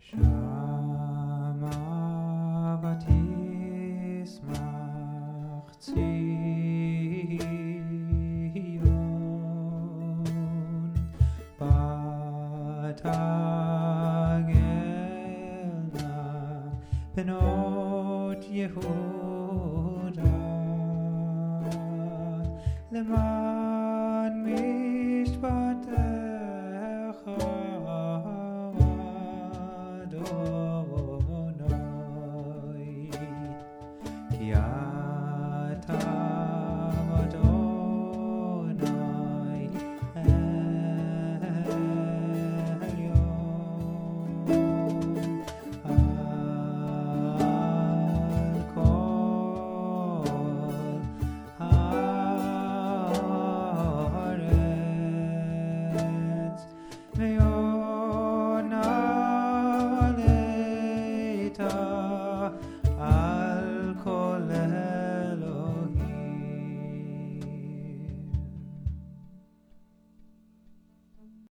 Shama Batismach Zion Batagelna Benot Yehuda Leman Mishpatecha Adonai Ki Ata Adonai Elyon Al Kol Haaretz Ve'ona Leita